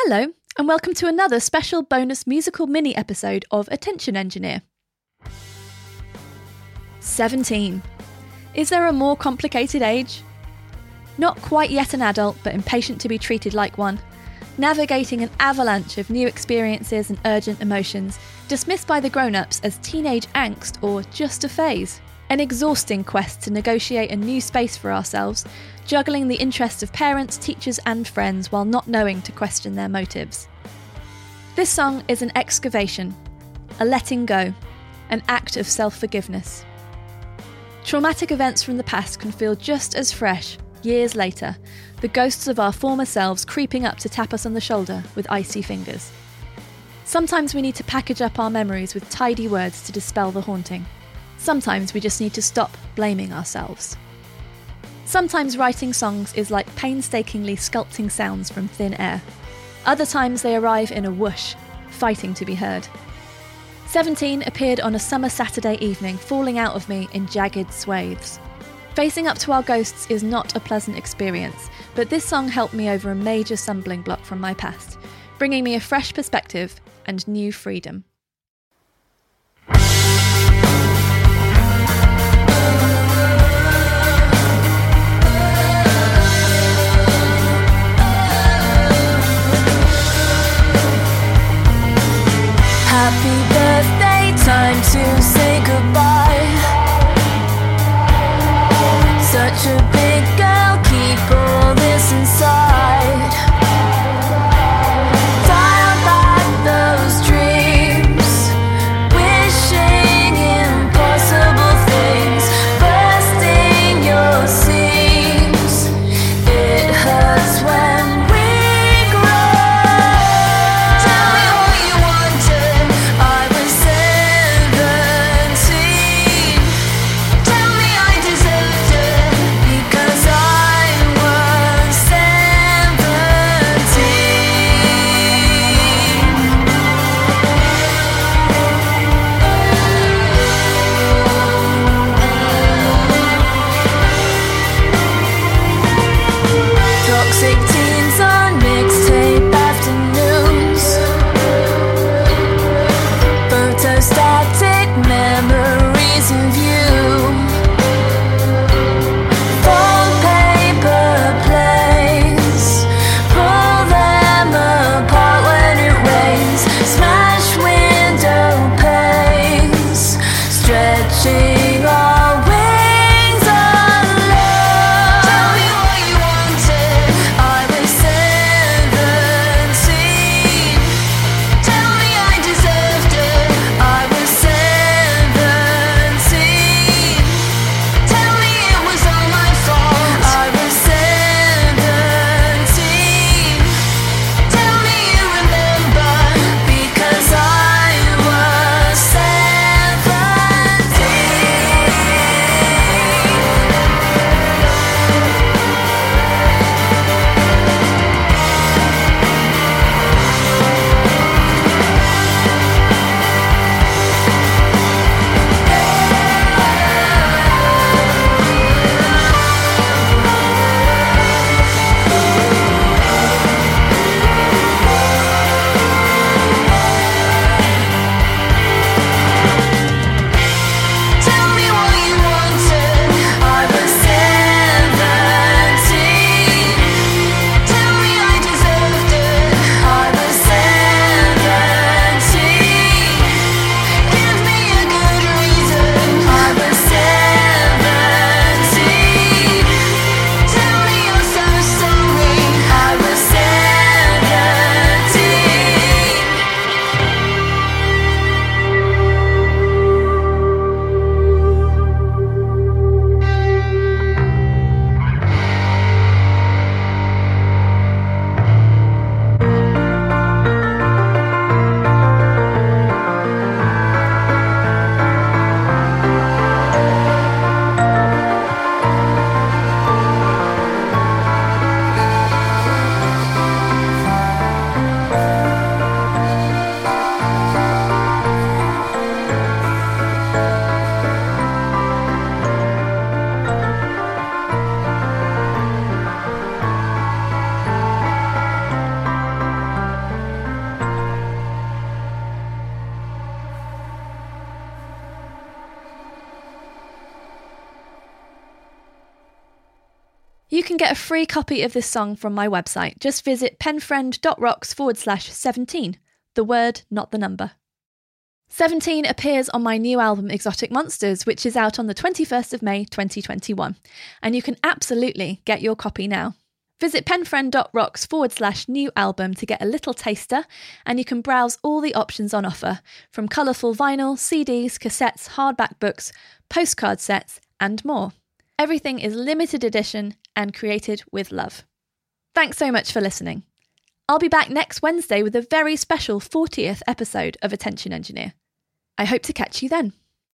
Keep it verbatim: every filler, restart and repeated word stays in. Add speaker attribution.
Speaker 1: Hello, and welcome to another special bonus musical mini episode of Attention Engineer. seventeen. Is there a more complicated age? Not quite yet an adult, but impatient to be treated like one. Navigating an avalanche of new experiences and urgent emotions, dismissed by the grown-ups as teenage angst or just a phase. An exhausting quest to negotiate a new space for ourselves, juggling the interests of parents, teachers and friends while not knowing to question their motives. This song is an excavation, a letting go, an act of self-forgiveness. Traumatic events from the past can feel just as fresh, years later, the ghosts of our former selves creeping up to tap us on the shoulder with icy fingers. Sometimes we need to package up our memories with tidy words to dispel the haunting. Sometimes we just need to stop blaming ourselves. Sometimes writing songs is like painstakingly sculpting sounds from thin air. Other times they arrive in a whoosh, fighting to be heard. seventeen appeared on a summer Saturday evening, falling out of me in jagged swathes. Facing up to our ghosts is not a pleasant experience, but this song helped me over a major stumbling block from my past, bringing me a fresh perspective and new freedom.
Speaker 2: Happy birthday, time to say goodbye. Such a big girl, keep all this inside. Dial back those dreams, wishing impossible things, bursting your seams. It hurts when we grow. Tell me what you wanted, I was seven.
Speaker 1: You can get a free copy of this song from my website. Just visit penfriend.rocks forward slash 17. The word, not the number. seventeen appears on my new album Exotic Monsters, which is out on the twenty-first of May twenty twenty-one. And you can absolutely get your copy now. Visit penfriend.rocks forward slash new album to get a little taster, and you can browse all the options on offer, from colourful vinyl, C Ds, cassettes, hardback books, postcard sets, and more. Everything is limited edition and created with love. Thanks so much for listening. I'll be back next Wednesday with a very special fortieth episode of Attention Engineer. I hope to catch you then.